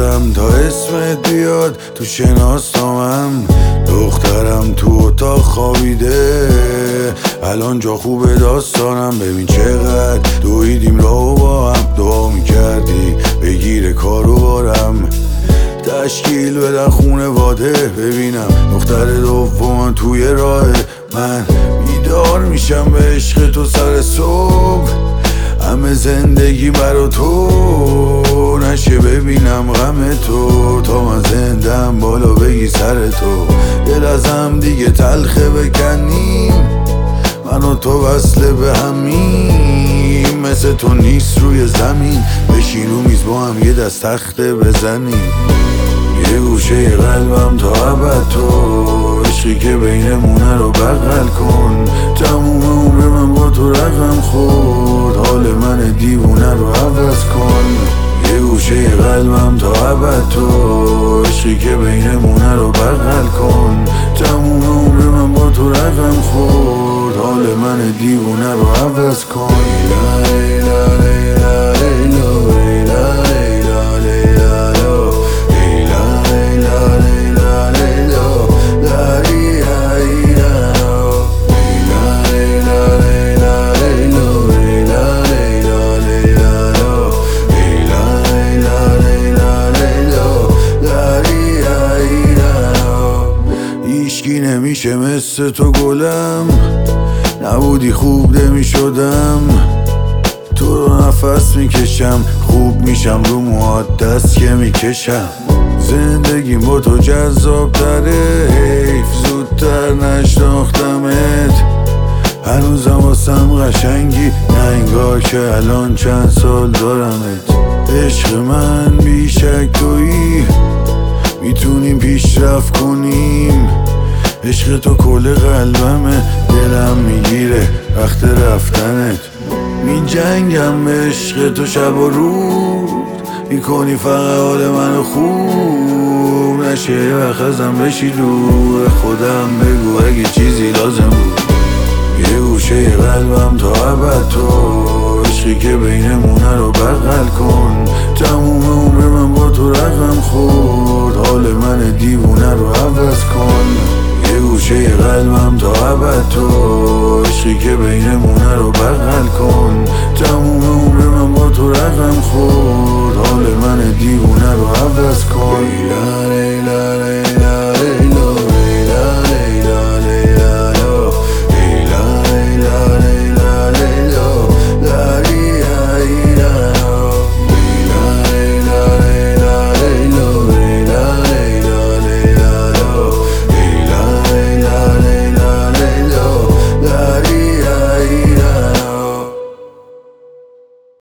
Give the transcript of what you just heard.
شدم تا اسمت بیاد تو شناسنامم. دخترم تو اتاق خوابیده، الان جا خوبه داستانم. ببین چقدر دویدیم راهو با هم، دعا میکردی بگیره کارو بارم. تشکیل بدن خونواده، ببینم دختر دوم توی راه. من بیدار میشم به عشق تو سر صبح، همه زندگی برا تو نشه ببینم غم تو. تا من زندم بالا بگی سر تو، دل ازم دیگه تلخه بکنیم، من و تو وصله به همیم. مثل تو نیست روی زمین، بشین رو میز با هم یه دست تخته بزنیم. یه گوشه قلبم تا ابد تو، عشقی که بینمونه رو بغل کن. تموم عمر من با تو رقم خورد، حال من دیوونه رو عوض کن. یه گوشه قلبم تا ابد تو، عشقی که بینمونه رو بغل کن. تموم عمر من با تو رقم خورد، حال من دیوونه رو عوض کن. هیچکی نمیشه مثل تو گلم، نبودی خوب نمیشدم. تو رو نفس میکشم، خوب میشم رو موهات دست که میکشم. زندگیم با تو جذاب تره، حیف زودتر نشناختمت. هنوزم واسم قشنگی، نه انگار که الان چند سال دارمت. عشق من بیشک تویی، میتونیم پیشرفت کنیم. عشق تو کل قلبمه، دلم میگیره وقت رفتنت. می جنگم به عشق تو شب و روز، میکنی فقط حال منو خوب نشه. یه وقت ازم بشی دور، خودم بگو اگه چیزی لازم بود. یه گوشه قلبم تا ابد تو، عشقی که بینمونه رو بغل کن. تموم عمر من با تو رقم خورد، حال من دیوونه رو عوض کن. یه گوشه قلبم تا ابد تو، عشقی که بینمونه رو بغل کن. تموم عمر من با تو رقم خورد، حال من دیوونه رو عوض